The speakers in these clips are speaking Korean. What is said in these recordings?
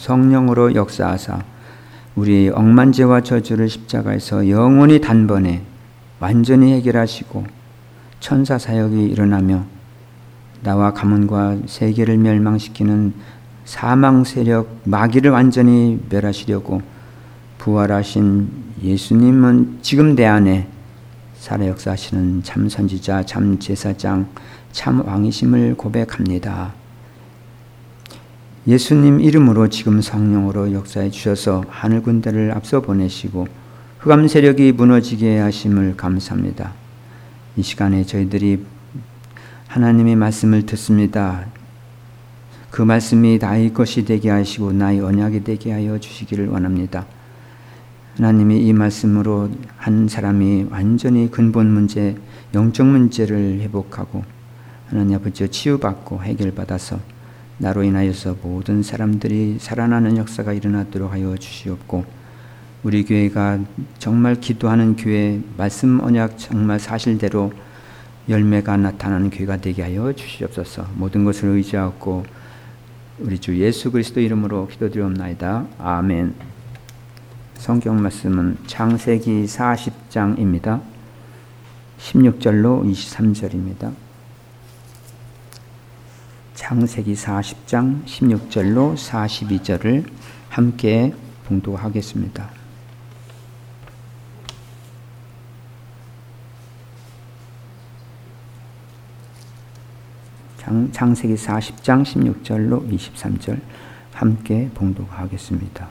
성령으로 역사하사 우리 억만죄와 저주를 십자가에서 영원히 단번에 완전히 해결하시고 천사 사역이 일어나며 나와 가문과 세계를 멸망시키는 사망 세력 마귀를 완전히 멸하시려고 부활하신 예수님은 지금 내 안에 살아 역사하시는 참 선지자, 참 제사장, 참 왕이심을 고백합니다. 예수님 이름으로 지금 성령으로 역사해 주셔서 하늘 군대를 앞서 보내시고 흑암 세력이 무너지게 하심을 감사합니다. 이 시간에 저희들이 하나님의 말씀을 듣습니다. 그 말씀이 나의 것이 되게 하시고 나의 언약이 되게 하여 주시기를 원합니다. 하나님이 이 말씀으로 한 사람이 완전히 근본 문제, 영적 문제를 회복하고 하나님 아버지와 치유받고 해결받아서 나로 인하여서 모든 사람들이 살아나는 역사가 일어나도록 하여 주시옵고 우리 교회가 정말 기도하는 교회, 말씀 언약 정말 사실대로 열매가 나타나는 교회가 되게 하여 주시옵소서. 모든 것을 의지하고 우리 주 예수 그리스도 이름으로 기도드리옵나이다. 아멘. 성경 말씀은 창세기 40장입니다. 16절로 23절입니다. 창세기 40장 16절로 42절을 함께 봉독하겠습니다. 창세기 40장 16절로 23절 함께 봉독하겠습니다.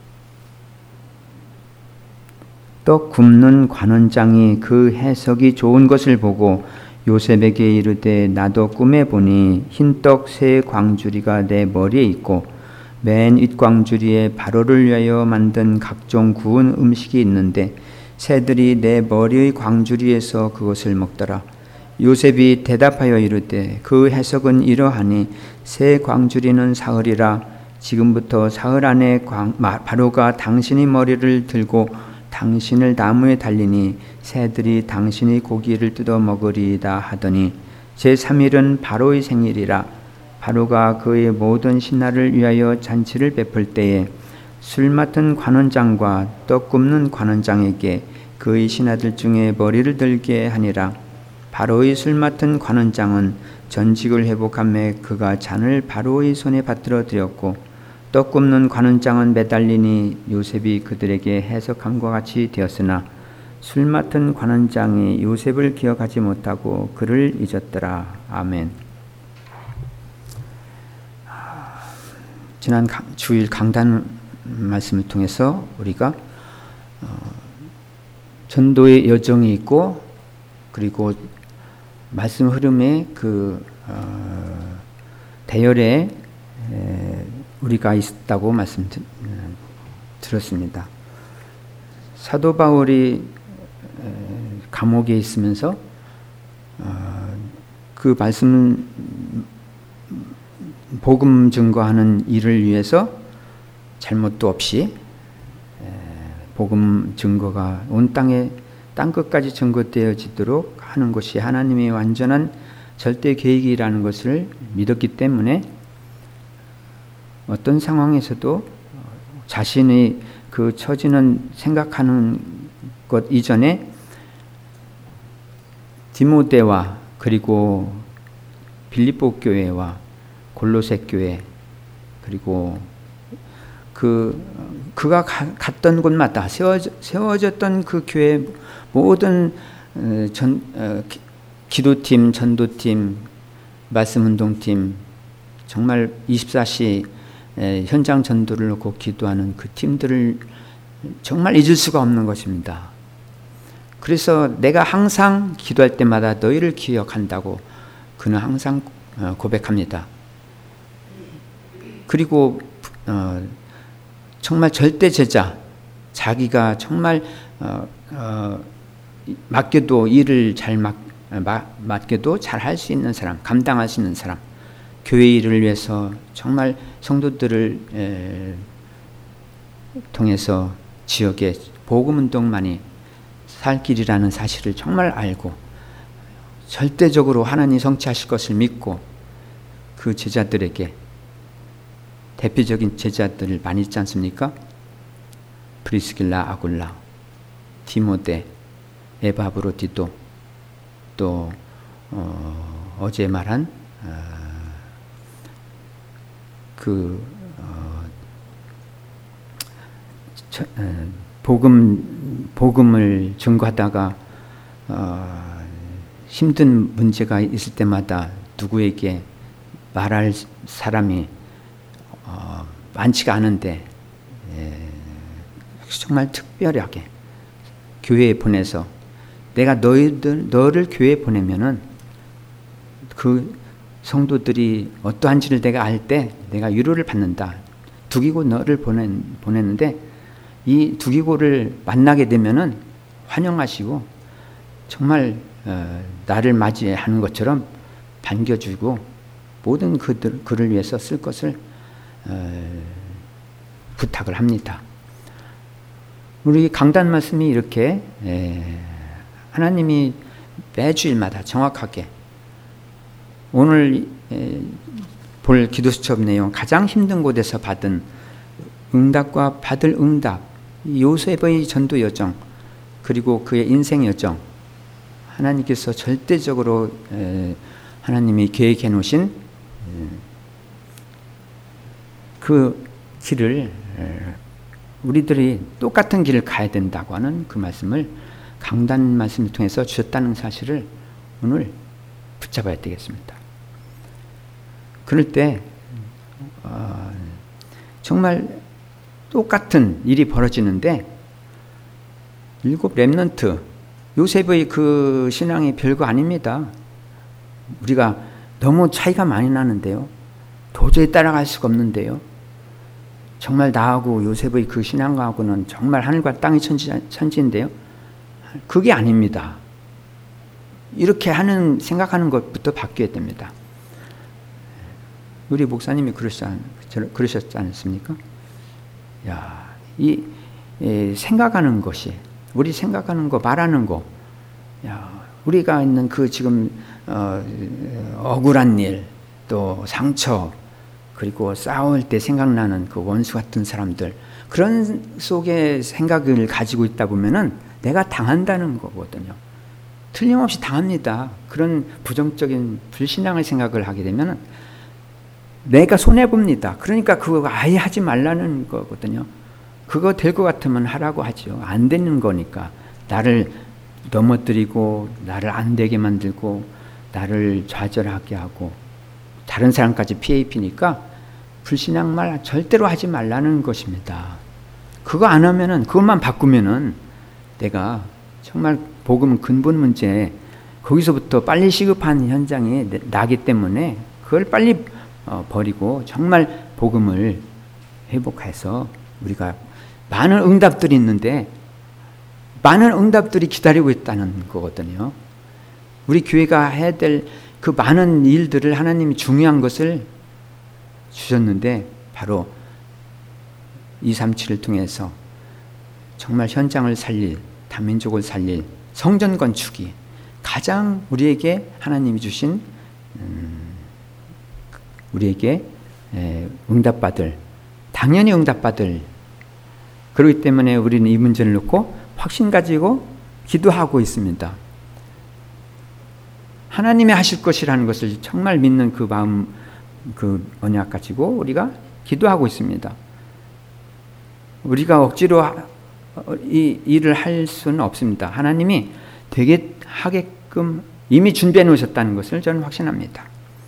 떡 굽는 관원장이 그 해석이 좋은 것을 보고 요셉에게 이르되 나도 꿈에 보니 흰떡 세 광주리가 내 머리에 있고 맨 윗광주리에 바로를 위하여 만든 각종 구운 음식이 있는데 새들이 내 머리의 광주리에서 그것을 먹더라. 요셉이 대답하여 이르되 그 해석은 이러하니 새 광주리는 사흘이라 지금부터 사흘 안에 바로가 당신의 머리를 들고 당신을 나무에 달리니 새들이 당신의 고기를 뜯어 먹으리이다 하더니 제3일은 바로의 생일이라 바로가 그의 모든 신하를 위하여 잔치를 베풀 때에 술 맡은 관원장과 떡 굽는 관원장에게 그의 신하들 중에 머리를 들게 하니라. 바로의 술 맡은 관원장은 전직을 회복하며 그가 잔을 바로의 손에 받들어 드렸고 떡 굽는 관원장은 매달리니 요셉이 그들에게 해석함과 같이 되었으나 술 맡은 관원장이 요셉을 기억하지 못하고 그를 잊었더라. 아멘. 지난 주일 강단 말씀을 통해서 우리가 전도의 여정이 있고 그리고 말씀 흐름에 그 대열에 우리가 있다고 말씀 들었습니다. 사도 바울이 감옥에 있으면서 그 말씀 복음 증거하는 일을 위해서 잘못도 없이 복음 증거가 온 땅에 땅끝까지 증거되어지도록 하는 것이 하나님의 완전한 절대 계획이라는 것을 믿었기 때문에 어떤 상황에서도 자신의 그 처지는 생각하는 것 이전에 디모데와 그리고 빌립보 교회와 골로새 교회 그리고 그가 갔던 곳마다 세워졌던 그 교회 모든 기도팀, 전도팀, 말씀운동팀 정말 24시 현장 전도를 놓고 기도하는 그 팀들을 정말 잊을 수가 없는 것입니다. 그래서 내가 항상 기도할 때마다 너희를 기억한다고 그는 항상 고백합니다. 그리고 정말 절대 제자, 자기가 정말 맡겨도 일을 잘 맡겨도 잘 할 수 있는 사람, 감당할 수 있는 사람, 교회 일을 위해서 정말 성도들을 통해서 지역에 복음운동만이 살 길이라는 사실을 정말 알고 절대적으로 하나님 성취하실 것을 믿고 그 제자들에게 대표적인 제자들 많이 있지 않습니까? 프리스길라, 아굴라, 디모데, 에바브로디도, 또 어제 말한 복음을 증거하다가 힘든 문제가 있을 때마다 누구에게 말할 사람이 많지가 않은데 정말 특별하게 교회에 보내서 내가 너를 교회에 보내면은 그 성도들이 어떠한지를 내가 알 때 내가 위로를 받는다. 두기고 너를 보내는데 이 두기고를 만나게 되면은 환영하시고 정말 나를 맞이하는 것처럼 반겨주고 모든 그를 위해서 쓸 것을 부탁을 합니다. 우리 강단 말씀이 이렇게 하나님이 매주일마다 정확하게 오늘 볼 기도 수첩 내용 가장 힘든 곳에서 받은 응답과 받을 응답, 요셉의 전도 여정 그리고 그의 인생 여정, 하나님께서 절대적으로 하나님이 계획해 놓으신 그 길을 우리들이 똑같은 길을 가야 된다고 하는 그 말씀을 강단 말씀을 통해서 주셨다는 사실을 오늘 붙잡아야 되겠습니다. 그럴 때 정말 똑같은 일이 벌어지는데 7 렘넌트 요셉의 그 신앙이 별거 아닙니다. 우리가 너무 차이가 많이 나는데요. 도저히 따라갈 수가 없는데요. 정말 나하고 요셉의 그 신앙하고는 정말 하늘과 땅의 천지인데요. 그게 아닙니다. 이렇게 생각하는 것부터 바뀌어야 됩니다. 우리 목사님이 그러셨지 않습니까? 생각하는 것이, 우리 생각하는 거, 말하는 거, 우리가 있는 그 지금 억울한 일, 또 상처, 그리고 싸울 때 생각나는 그 원수 같은 사람들, 그런 속에 생각을 가지고 있다 보면은 내가 당한다는 거거든요. 틀림없이 당합니다. 그런 부정적인 불신앙의 생각을 하게 되면은 내가 손해봅니다. 그러니까 그거 아예 하지 말라는 거거든요. 그거 될 것 같으면 하라고 하죠. 안 되는 거니까. 나를 넘어뜨리고 나를 안 되게 만들고 나를 좌절하게 하고 다른 사람까지 피해 입히니까 불신앙 말 절대로 하지 말라는 것입니다. 그거 안 하면은, 그것만 바꾸면은 내가 정말 복음 근본 문제, 거기서부터 빨리 시급한 현장이 나기 때문에 그걸 빨리 버리고 정말 복음을 회복해서 우리가 많은 응답들이 있는데 많은 응답들이 기다리고 있다는 거거든요. 우리 교회가 해야 될 그 많은 일들을 하나님이 중요한 것을 주셨는데 바로 237을 통해서 정말 현장을 살릴, 다민족을 살릴 성전 건축이 가장 우리에게 하나님이 주신 우리에게 응답받을, 당연히 응답받을, 그렇기 때문에 우리는 이 문제를 놓고 확신 가지고 기도하고 있습니다. 하나님이 하실 것이라는 것을 정말 믿는 그 마음, 그 언약 가지고 우리가 기도하고 있습니다. 우리가 억지로 이 일을 할 수는 없습니다. 하나님이 되게 하게끔 이미 준비해 놓으셨다는 것을 저는 확신합니다.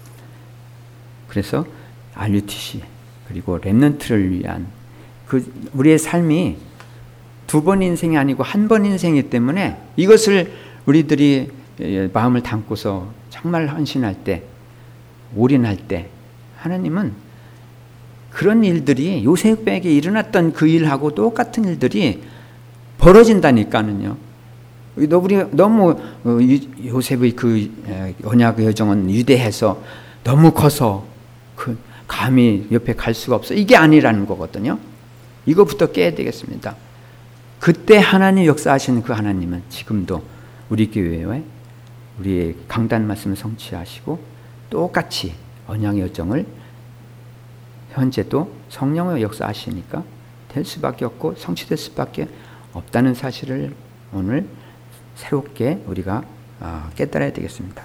그래서 RUTC 그리고 렘넌트를 위한 그 우리의 삶이 2번 인생이 아니고 1번 인생이기 때문에 이것을 우리들이 마음을 담고서 정말 헌신할 때, 올인할 때 하나님은 그런 일들이 요셉에게 일어났던 그 일하고 똑같은 일들이 벌어진다니까는요. 우리 너무 요셉의 그 언약의 여정은 위대해서 너무 커서 그 감히 옆에 갈 수가 없어. 이게 아니라는 거거든요. 이거부터 깨야 되겠습니다. 그때 하나님 역사하시는 그 하나님은 지금도 우리 교회에 우리의 강단 말씀을 성취하시고 똑같이 언약의 여정을 현재도 성령의 역사하시니까 될 수밖에 없고 성취될 수밖에 없다는 사실을 오늘 새롭게 우리가 깨달아야 되겠습니다.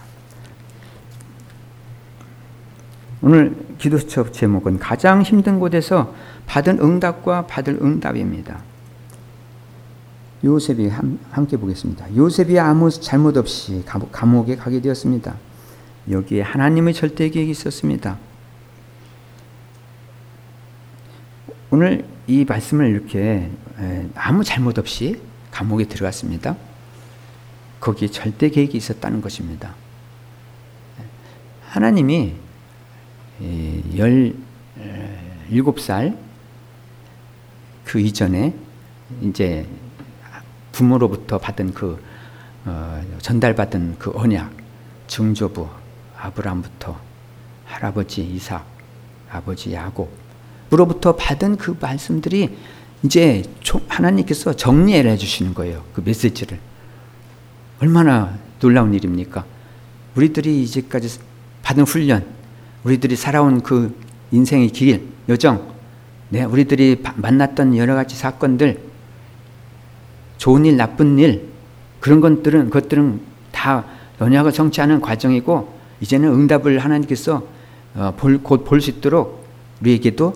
오늘 기도처 제목은 가장 힘든 곳에서 받은 응답과 받을 응답입니다. 요셉이 함께 보겠습니다. 요셉이 아무 잘못 없이 감옥에 가게 되었습니다. 여기에 하나님의 절대 계획이 있었습니다. 오늘 이 말씀을 이렇게 아무 잘못 없이 감옥에 들어갔습니다. 거기에 절대 계획이 있었다는 것입니다. 하나님이 17살 그 이전에 이제 부모로부터 받은 전달받은 그 언약, 증조부 아브라함부터 할아버지 이삭, 아버지 야곱으로부터 받은 그 말씀들이 이제 하나님께서 정리를 해주시는 거예요. 그 메시지를. 얼마나 놀라운 일입니까? 우리들이 이제까지 받은 훈련, 우리들이 살아온 그 인생의 길, 여정, 우리들이 만났던 여러 가지 사건들, 좋은 일, 나쁜 일, 그런 것들은 다 언약을 성취하는 과정이고, 이제는 응답을 하나님께서 곧 볼 수 있도록 우리에게도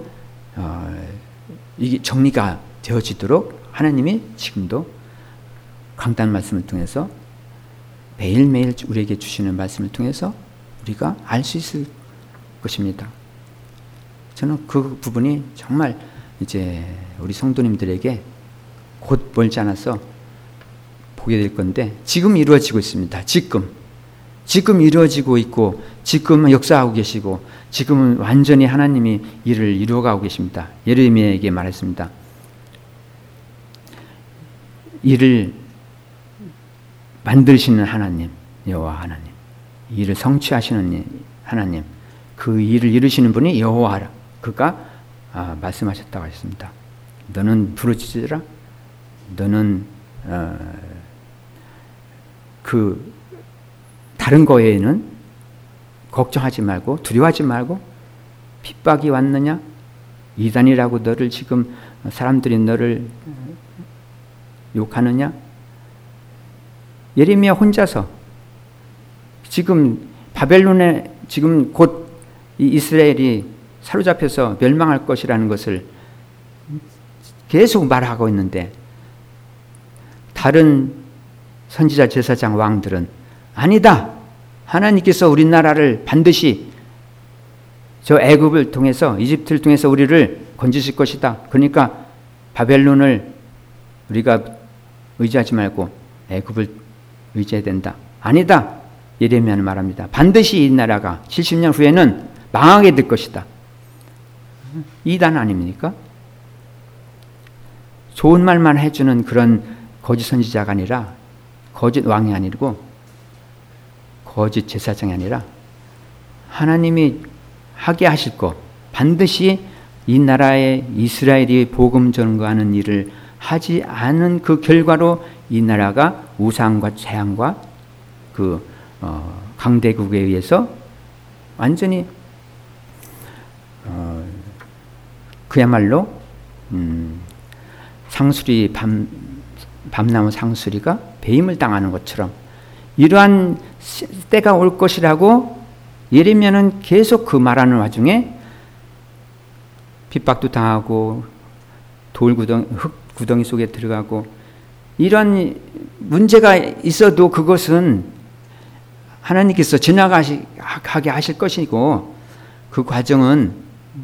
이게 정리가 되어지도록 하나님이 지금도 강단 말씀을 통해서 매일매일 우리에게 주시는 말씀을 통해서 우리가 알 수 있을 것입니다. 저는 그 부분이 정말 이제 우리 성도님들에게 곧 멀지 않아서 보게 될 건데 지금 이루어지고 있습니다. 지금 이루어지고 있고 지금 역사하고 계시고 지금은 완전히 하나님이 일을 이루어가고 계십니다. 예레미야에게 말했습니다. 일을 만드시는 하나님, 여호와 하나님, 일을 성취하시는 하나님, 그 일을 이루시는 분이 여호와라. 그가 말씀하셨다고 하셨습니다. 너는 부르짖으라. 너는 그 다른 거에는 걱정하지 말고 두려워하지 말고 핍박이 왔느냐? 이단이라고 너를 지금 사람들이 너를 욕하느냐? 예레미야 혼자서 지금 바벨론에 지금 곧 이 이스라엘이 사로잡혀서 멸망할 것이라는 것을 계속 말하고 있는데 다른 선지자, 제사장, 왕들은 아니다. 하나님께서 우리나라를 반드시 저 애굽을 통해서 이집트를 통해서 우리를 건지실 것이다. 그러니까 바벨론을 우리가 의지하지 말고 애굽을 의지해야 된다. 아니다. 예레미야는 말합니다. 반드시 이 나라가 70년 후에는 망하게 될 것이다. 이단 아닙니까? 좋은 말만 해주는 그런 거짓 선지자가 아니라 거짓 왕이 아니고 거짓 제사장이 아니라 하나님이 하게 하실 것, 반드시 이 나라에 이스라엘이 복음 전거하는 일을 하지 않은 그 결과로 이 나라가 우상과 재앙과 그 강대국에 의해서 완전히 그야말로 상수리 밤나무 상수리가 배임을 당하는 것처럼 이러한 때가 올 것이라고 예레미야는 계속 그 말하는 와중에 핍박도 당하고 흙구덩이 속에 들어가고 이런 문제가 있어도 그것은 하나님께서 지나가게 하실 것이고 그 과정은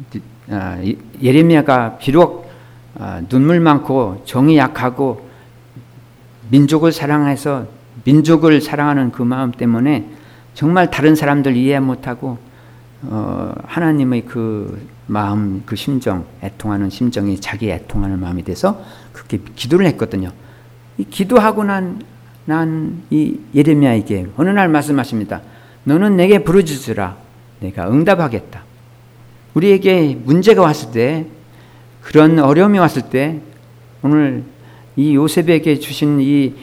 예레미야가 비록 눈물 많고 정이 약하고 민족을 사랑해서 민족을 사랑하는 그 마음 때문에 정말 다른 사람들 이해 못하고 하나님의 그 마음, 그 심정, 애통하는 심정이 자기 애통하는 마음이 돼서 그렇게 기도를 했거든요. 이 기도하고 난 이 예레미야에게 어느 날 말씀하십니다. 너는 내게 부르짖으라. 내가 응답하겠다. 우리에게 문제가 왔을 때, 그런 어려움이 왔을 때, 오늘 이 요셉에게 주신 이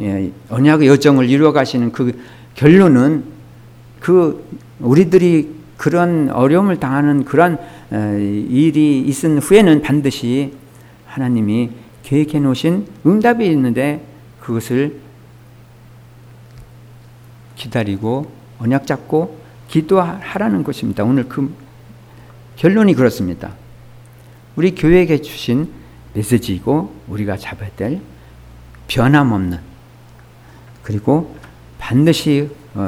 언약의 여정을 이루어 가시는 그 결론은 그 우리들이 그런 어려움을 당하는 그런 일이 있은 후에는 반드시 하나님이 계획해 놓으신 응답이 있는데 그것을 기다리고 언약 잡고 기도하라는 것입니다. 오늘 그 결론이 그렇습니다. 우리 교회에게 주신 메시지이고 우리가 잡아야 될 변함없는 그리고 반드시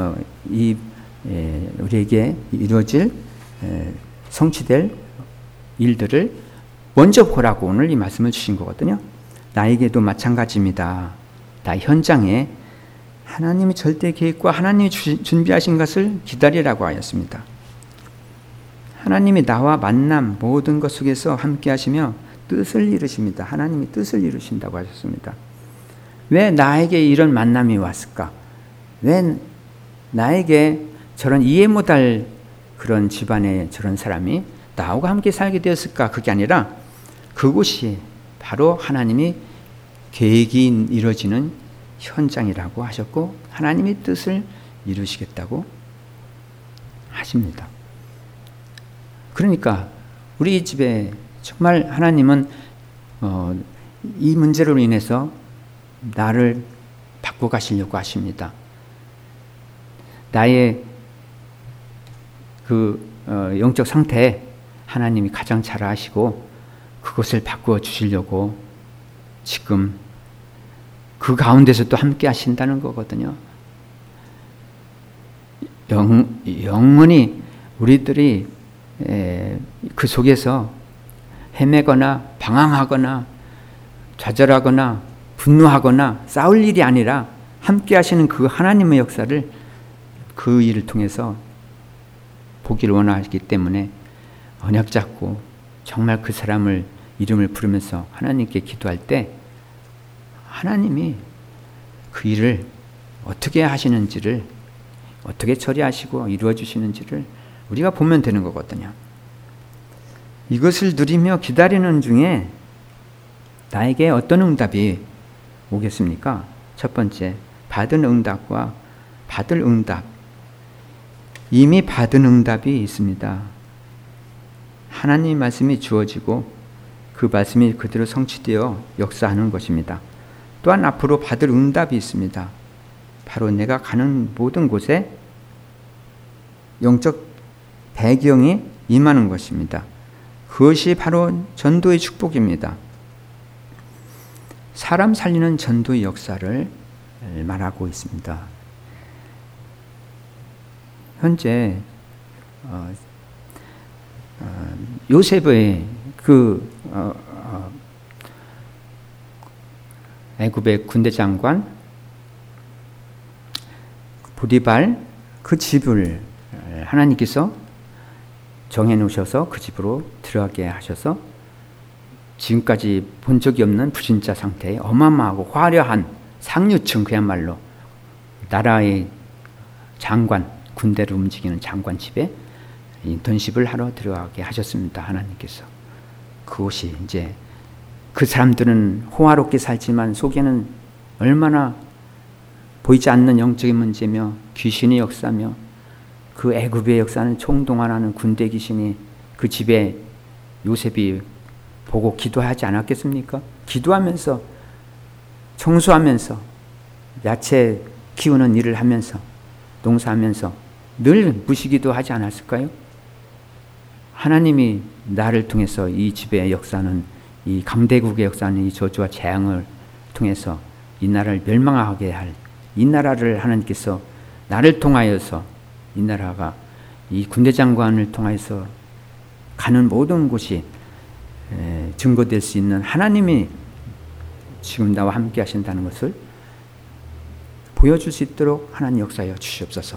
우리에게 이루어질 성취될 일들을 먼저 보라고 오늘 이 말씀을 주신 거거든요. 나에게도 마찬가지입니다. 나 현장에 하나님이 절대 계획과 하나님이 준비하신 것을 기다리라고 하였습니다. 하나님이 나와 만남 모든 것 속에서 함께 하시며 뜻을 이루십니다. 하나님이 뜻을 이루신다고 하셨습니다. 왜 나에게 이런 만남이 왔을까? 왜 나에게 저런 이해 못할 그런 집안의 저런 사람이 나하고 함께 살게 되었을까? 그게 아니라 그곳이 바로 하나님이 계획이 이루어지는 현장이라고 하셨고 하나님의 뜻을 이루시겠다고 하십니다. 그러니까 우리 집에 정말 하나님은 이 문제로 인해서 나를 바꿔가시려고 하십니다. 나의 그 영적 상태 하나님이 가장 잘 아시고 그것을 바꾸어 주시려고 지금 그 가운데서 또 함께 하신다는 거거든요. 영원히 우리들이 그 속에서 헤매거나 방황하거나 좌절하거나 분노하거나 싸울 일이 아니라 함께 하시는 그 하나님의 역사를 그 일을 통해서 보기를 원하기 때문에 언약 잡고 정말 그 사람을 이름을 부르면서 하나님께 기도할 때 하나님이 그 일을 어떻게 하시는지를 어떻게 처리하시고 이루어 주시는지를 우리가 보면 되는 거거든요. 이것을 누리며 기다리는 중에 나에게 어떤 응답이 오겠습니까? 첫 번째, 받은 응답과 받을 응답. 이미 받은 응답이 있습니다. 하나님의 말씀이 주어지고 그 말씀이 그대로 성취되어 역사하는 것입니다. 또한 앞으로 받을 응답이 있습니다. 바로 내가 가는 모든 곳에 영적 배경이 임하는 것입니다. 그것이 바로 전도의 축복입니다. 사람 살리는 전도의 역사를 말하고 있습니다. 현재 요셉의 그 애굽의 군대 장관 보디발 그 집을 하나님께서 정해 놓으셔서 그 집으로 들어가게 하셔서 지금까지 본 적이 없는 불신자 상태에 어마어마하고 화려한 상류층 그야말로 나라의 장관 군대를 움직이는 장관 집에 인턴십을 하러 들어가게 하셨습니다. 하나님께서. 그곳이 이제 그 사람들은 호화롭게 살지만 속에는 얼마나 보이지 않는 영적인 문제며 귀신의 역사며 그 애굽의 역사는 총동원하는 군대 귀신이 그 집에 요셉이 보고 기도하지 않았겠습니까? 기도하면서 청소하면서 야채 키우는 일을 하면서 농사하면서 늘 무시기도 하지 않았을까요? 하나님이 나를 통해서 이 집의 역사는 이 강대국의 역사는 이 저주와 재앙을 통해서 이 나라를 멸망하게 할 이 나라를 하나님께서 나를 통하여서 이 나라가 이 군대 장관을 통해서 가는 모든 곳이 증거될 수 있는 하나님이 지금 나와 함께 하신다는 것을 보여줄 수 있도록 하나님 역사하여 주시옵소서.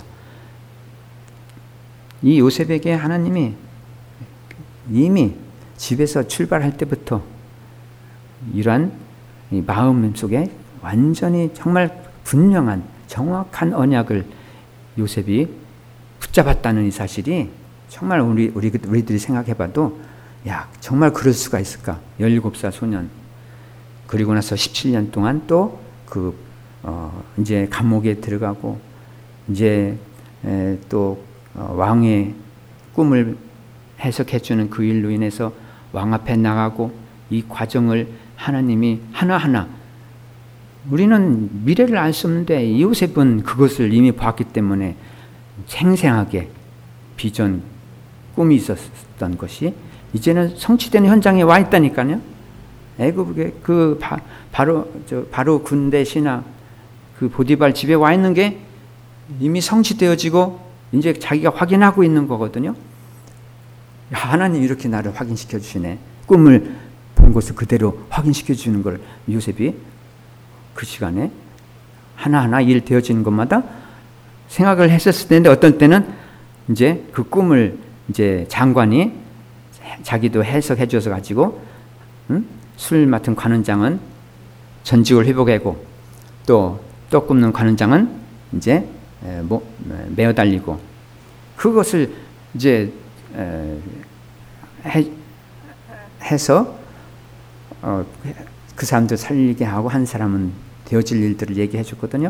이 요셉에게 하나님이 이미 집에서 출발할 때부터 이러한 마음 속에 완전히 정말 분명한 정확한 언약을 요셉이 붙잡았다는 이 사실이 정말 우리들이 생각해봐도 야 정말 그럴 수가 있을까? 17살 소년 그리고 나서 17년 동안 또 이제 감옥에 들어가고 이제 또 왕의 꿈을 해석해 주는 그 일로 인해서 왕 앞에 나가고 이 과정을 하나님이 하나하나, 우리는 미래를 알 수 없는데 요셉은 그것을 이미 봤기 때문에 생생하게 비전, 꿈이 있었던 것이 이제는 성취되는 현장에 와 있다니까요. 애굽의 그 바로 군대 신하 그 보디발 집에 와 있는 게 이미 성취되어지고 이제 자기가 확인하고 있는 거거든요. 하나님 이렇게 나를 확인시켜 주시네. 꿈을 본 것을 그대로 확인시켜 주는 걸 요셉이 그 시간에 하나하나 일 되어지는 것마다 생각을 했었을 텐데, 어떤 때는 이제 그 꿈을 이제 장관이 자기도 해석해 줘서 가지고 술 맡은 관원장은 전직을 회복하고 또 떡 굽는 관원장은 이제 매어 달리고, 그것을 이제 해서 그 사람들 살리게 하고 한 사람은 되어질 일들을 얘기해 줬거든요.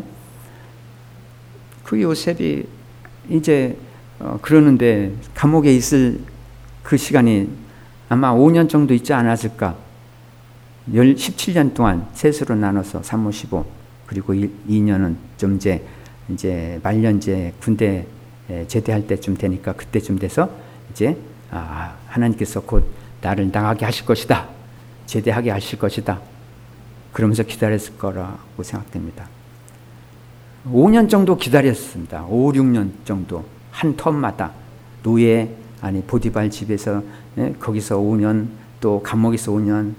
그 요셉이 이제 그러는데 감옥에 있을 그 시간이 아마 5년 정도 있지 않았을까. 17년 동안 셋으로 나눠서 3, 5, 15, 그리고 2년은 좀 이제 말년제 군대 제대할 때쯤 되니까 그때쯤 돼서 이제 하나님께서 곧 나를 나가게 하실 것이다, 제대하게 하실 것이다, 그러면서 기다렸을 거라고 생각됩니다. 5년 정도 기다렸습니다. 5, 6년 정도 한 텀마다 노예 아니 보디발 집에서 거기서 5년, 또 감옥에서 5년,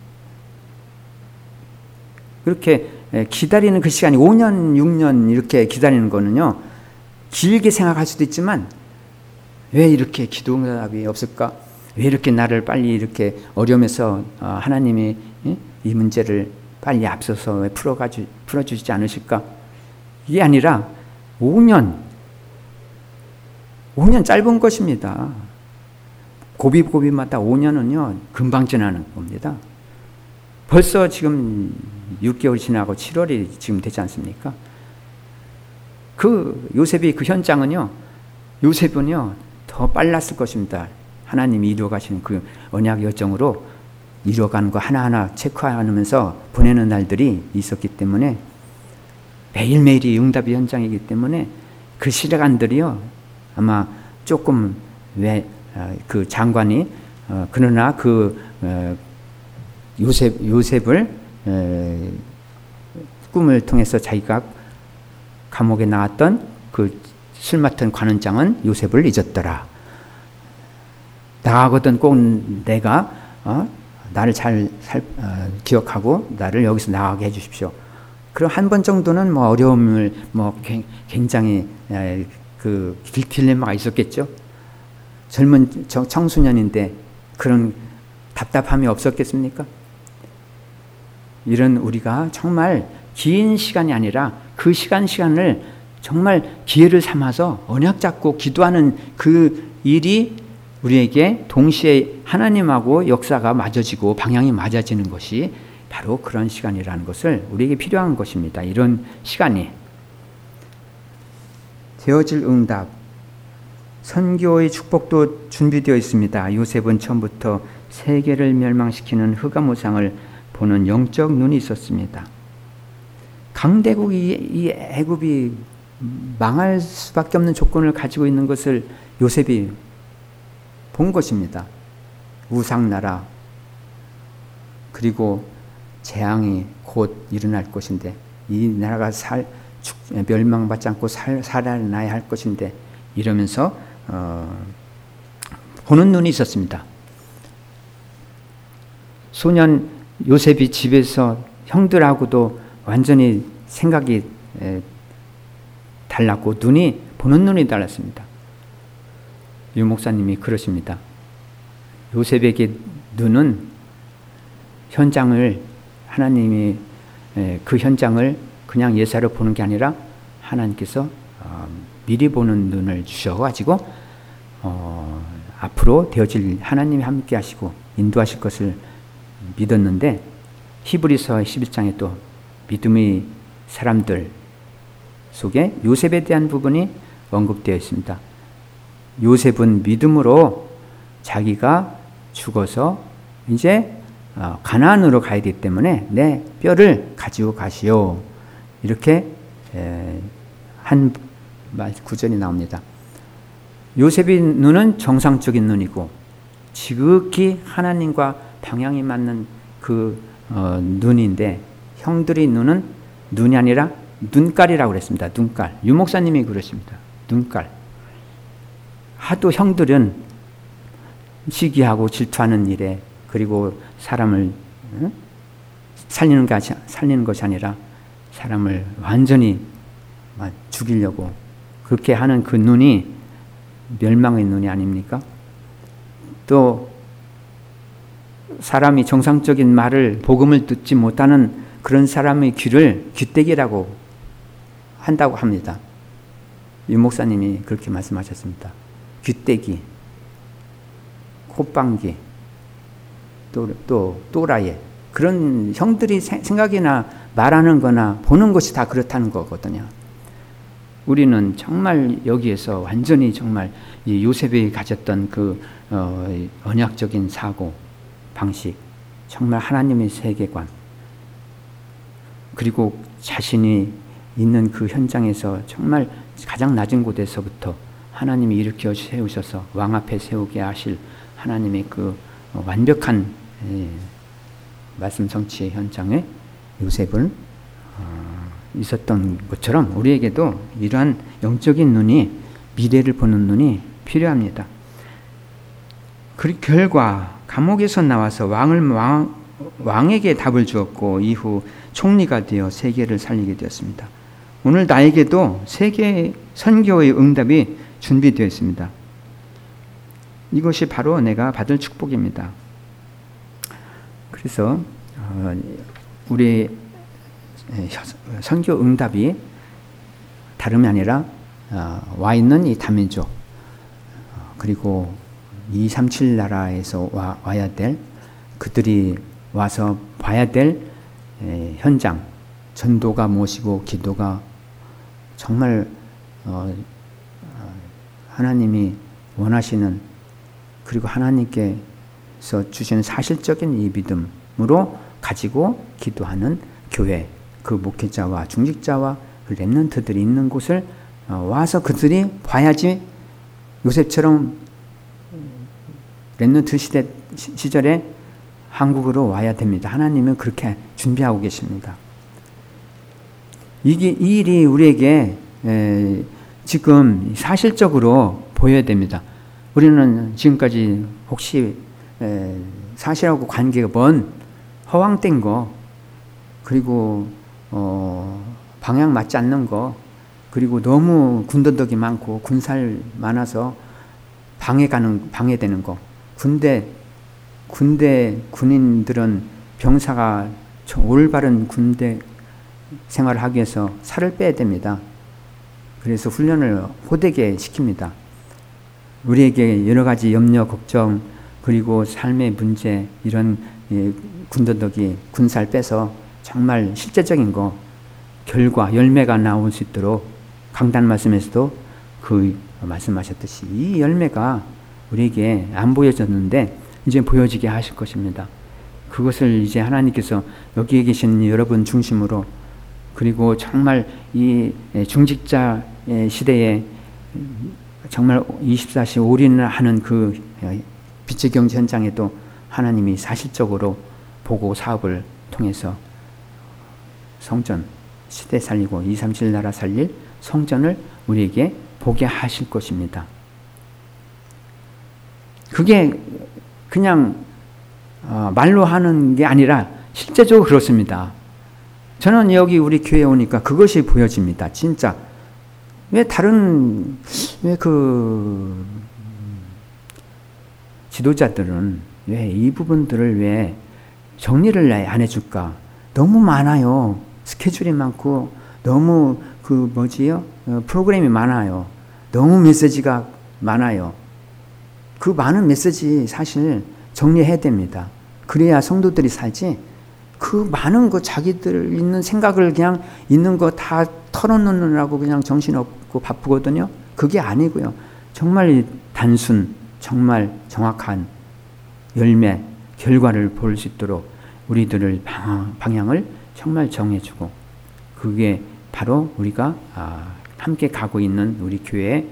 그렇게 기다리는 그 시간이 5년, 6년 이렇게 기다리는 거는요, 길게 생각할 수도 있지만 왜 이렇게 기도응답이 없을까? 왜 이렇게 나를 빨리 이렇게 어려움에서 하나님이 이 문제를 빨리 앞서서 왜 풀어주시지 않으실까? 이게 아니라 5년 짧은 것입니다. 고비고비마다 5년은요 금방 지나는 겁니다. 벌써 지금 6개월 지나고 7월이 지금 되지 않습니까? 그 요셉이 그 현장은요, 요셉은요 더 빨랐을 것입니다. 하나님이 이루어가시는 그 언약 여정으로 이루어가는 거 하나하나 체크하면서 보내는 날들이 있었기 때문에, 매일매일이 응답의 현장이기 때문에 그 시간들이요 아마 조금 그 장관이 그러나 그 요셉을 꿈을 통해서 자기가 감옥에 나왔던 그 술 맡은 관원장은 요셉을 잊었더라. 나가거든 꼭 내가 나를 잘 기억하고 나를 여기서 나가게 해주십시오. 그럼 한 번 정도는 뭐 어려움을 굉장히 그 딜레마가 있었겠죠. 젊은 청소년인데 그런 답답함이 없었겠습니까? 이런 우리가 정말 긴 시간이 아니라 그 시간을 정말 기회를 삼아서 언약 잡고 기도하는 그 일이 우리에게 동시에 하나님하고 역사가 맞아지고 방향이 맞아지는 것이 바로 그런 시간이라는 것을 우리에게 필요한 것입니다. 이런 시간이 되어질 응답, 선교의 축복도 준비되어 있습니다. 요셉은 처음부터 세계를 멸망시키는 흑암우상을 보는 영적 눈이 있었습니다. 강대국이 이 애굽이 망할 수밖에 없는 조건을 가지고 있는 것을 요셉이 본 것입니다. 우상나라, 그리고 재앙이 곧 일어날 것인데 이 나라가 멸망받지 않고 살아나야 할 것인데, 이러면서 보는 눈이 있었습니다. 소년 요셉이 집에서 형들하고도 완전히 생각이 달랐고 보는 눈이 달랐습니다. 유 목사님이 그러십니다. 요셉에게 눈은 현장을, 하나님이 그 현장을 그냥 예사로 보는 게 아니라 하나님께서 미리 보는 눈을 주셔가지고 앞으로 되어질 하나님이 함께 하시고 인도하실 것을 믿었는데, 히브리서 11장에 또 믿음의 사람들 속에 요셉에 대한 부분이 언급되어 있습니다. 요셉은 믿음으로 자기가 죽어서 이제 가나안으로 가야 되기 때문에 내 뼈를 가지고 가시오. 이렇게 한 구절이 나옵니다. 요셉의 눈은 정상적인 눈이고 지극히 하나님과 방향이 맞는 그 눈인데 형들의 눈은 눈이 아니라 눈깔이라고 그랬습니다. 눈깔. 유 목사님이 그러십니다. 눈깔. 하도 형들은 시기하고 질투하는 일에 그리고 사람을 살리는 것이 아니라 사람을 완전히 죽이려고 그렇게 하는 그 눈이 멸망의 눈이 아닙니까? 또 사람이 정상적인 말을 복음을 듣지 못하는 그런 사람의 귀를 귀때기라고 한다고 합니다. 유 목사님이 그렇게 말씀하셨습니다. 귀때기, 콧방귀, 또 또라이 그런 형들이 생각이나 말하는 거나 보는 것이 다 그렇다는 거거든요. 우리는 정말 여기에서 완전히 정말 이 요셉이 가졌던 그 언약적인 사고 방식, 정말 하나님의 세계관, 그리고 자신이 있는 그 현장에서 정말 가장 낮은 곳에서부터 하나님이 일으켜 세우셔서 왕 앞에 세우게 하실 하나님의 그 완벽한 말씀 성취의 현장에 요셉은 있었던 것처럼 우리에게도 이러한 영적인 눈이, 미래를 보는 눈이 필요합니다. 그 결과 감옥에서 나와서 왕에게 답을 주었고 이후 총리가 되어 세계를 살리게 되었습니다. 오늘 나에게도 세계 선교의 응답이 준비되어 있습니다. 이것이 바로 내가 받을 축복입니다. 그래서 우리 선교 응답이 다름이 아니라 와 있는 이 다민족 그리고 237 나라에서 와야 될 그들이 와서 봐야 될 현장, 전도가 무엇이고 기도가 정말 하나님이 원하시는 그리고 하나님께서 주시는 사실적인 이 믿음으로 가지고 기도하는 교회, 그 목회자와 중직자와 그 렘넌트들이 있는 곳을 와서 그들이 봐야지 요셉처럼 렘넌트 시절에 한국으로 와야 됩니다. 하나님은 그렇게 준비하고 계십니다. 이 일이 우리에게 지금 사실적으로 보여야 됩니다. 우리는 지금까지 혹시 사실하고 관계가 먼 허황된 거, 그리고 방향 맞지 않는 거, 그리고 너무 군더더기 많고 군살 많아서 방해되는 거. 군인들은 병사가 올바른 군대 생활을 하기 위해서 살을 빼야 됩니다. 그래서 훈련을 호되게 시킵니다. 우리에게 여러 가지 염려, 걱정, 그리고 삶의 문제, 이런 군더더기, 군살 빼서 정말 실제적인 거, 결과, 열매가 나올 수 있도록 강단 말씀에서도 그 말씀하셨듯이 이 열매가 우리에게 안 보여졌는데 이제 보여지게 하실 것입니다. 그것을 이제 하나님께서 여기에 계신 여러분 중심으로, 그리고 정말 이 중직자 시대에 정말 24시 올인을 하는 그 빛의 경제 현장에도 하나님이 사실적으로 보고 사업을 통해서 성전 시대 살리고 237 나라 살릴 성전을 우리에게 보게 하실 것입니다. 그게 그냥 말로 하는 게 아니라 실제적으로 그렇습니다. 저는 여기 우리 교회에 오니까 그것이 보여집니다. 진짜. 왜 그 지도자들은 왜 이 부분들을 왜 정리를 안 해줄까? 너무 많아요. 스케줄이 많고 너무 프로그램이 많아요. 너무 메시지가 많아요. 그 많은 메시지 사실 정리해야 됩니다. 그래야 성도들이 살지, 그 많은 거 자기들 있는 생각을 그냥 있는 거 다 털어놓느라고 그냥 정신없고 바쁘거든요. 그게 아니고요. 정말 단순, 정말 정확한 열매, 결과를 볼 수 있도록 우리들을 방향을 정말 정해주고, 그게 바로 우리가 함께 가고 있는 우리 교회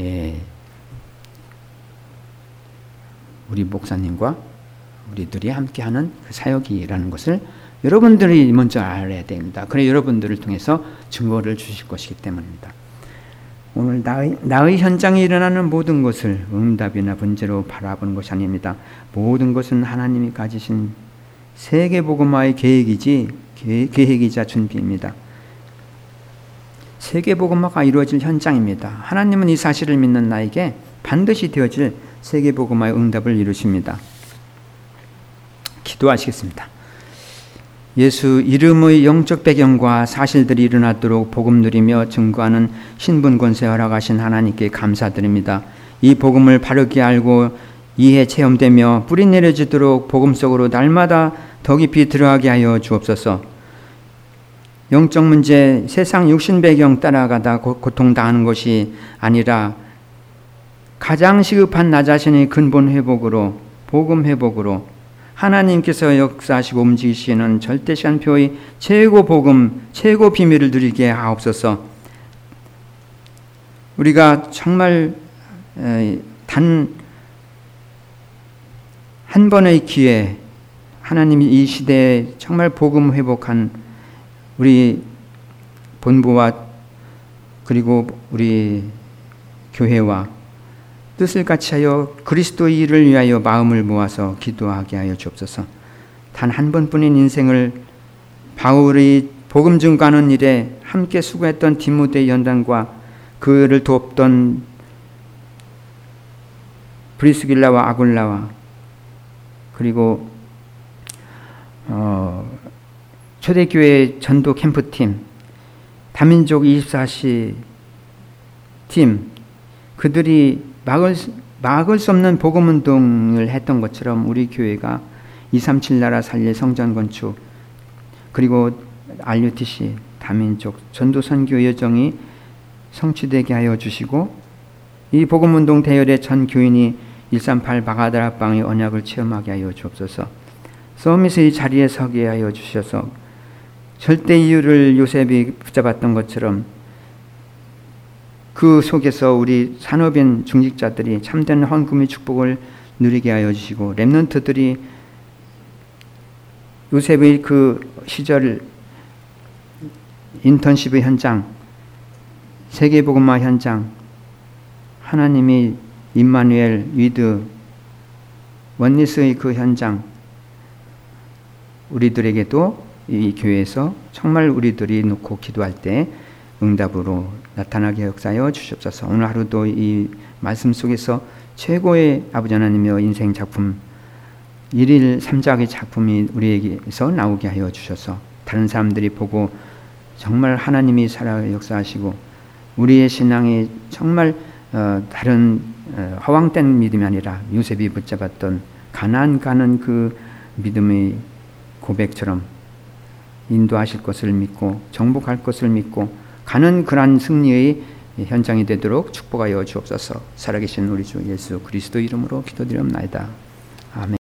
우리 목사님과 우리들이 함께하는 그 사역이라는 것을 여러분들이 먼저 알아야 됩니다. 그래 여러분들을 통해서 증거를 주실 것이기 때문입니다. 오늘 나의 현장에 일어나는 모든 것을 응답이나 번제로 바라보는 것이 아닙니다. 모든 것은 하나님이 가지신 세계복음화의 계획이자 준비입니다. 세계복음화가 이루어질 현장입니다. 하나님은 이 사실을 믿는 나에게 반드시 되어질 세계복음화의 응답을 이루십니다. 기도하시겠습니다. 예수 이름의 영적 배경과 사실들이 일어나도록 복음 누리며 증거하는 신분 권세 허락하신 하나님께 감사드립니다. 이 복음을 바르게 알고 이해 체험되며 뿌리 내려지도록 복음 속으로 날마다 더 깊이 들어가게 하여 주옵소서. 영적 문제, 세상 육신 배경 따라가다 고통당하는 것이 아니라 가장 시급한 나 자신의 근본 회복으로, 복음 회복으로 하나님께서 역사하시고 움직이시는 절대시간표의 최고 복음, 최고 비밀을 누리게 하옵소서. 우리가 정말 단 한 번의 기회, 하나님이 이 시대에 정말 복음 회복한 우리 본부와 그리고 우리 교회와 뜻을 같이 하여 그리스도의 일을 위하여 마음을 모아서 기도하게 하여 주옵소서. 단 한 번뿐인 인생을 바울의 복음 증거하는 일에 함께 수고했던 디모데 연단과 그를 돕던 브리스길라와 아굴라와 그리고 초대교회 전도 캠프팀, 다민족 24시 팀, 그들이 막을 수 없는 복음운동을 했던 것처럼 우리 교회가 237 나라 살릴 성전 건축, 그리고 RUTC 다민족 전도 선교 여정이 성취되게 하여 주시고, 이 복음운동 대열의 전 교인이 138 바가다락방의 언약을 체험하게 하여 주옵소서. 서밋의 자리에 서게 하여 주셔서 절대 이유를 요셉이 붙잡았던 것처럼 그 속에서 우리 산업인 중직자들이 참된 헌금의 축복을 누리게 하여 주시고, 렘넌트들이 요셉의 그 시절 인턴십의 현장, 세계복음화 현장, 하나님이 임마누엘 위드 원리스의 그 현장, 우리들에게도 이 교회에서 정말 우리들이 놓고 기도할 때 응답으로 나타나게 역사하여 주시옵소서. 오늘 하루도 이 말씀 속에서 최고의 아버지 하나님의 인생 작품, 1일 3작의 작품이 우리에게서 나오게 하여 주셔서 다른 사람들이 보고 정말 하나님이 살아 역사하시고 우리의 신앙이 정말 다른 허황된 믿음이 아니라 요셉이 붙잡았던 가나안 가는 그 믿음의 고백처럼 인도하실 것을 믿고 정복할 것을 믿고 가는 그러한 승리의 현장이 되도록 축복하여 주옵소서. 살아계신 우리 주 예수 그리스도 이름으로 기도드리옵나이다. 아멘.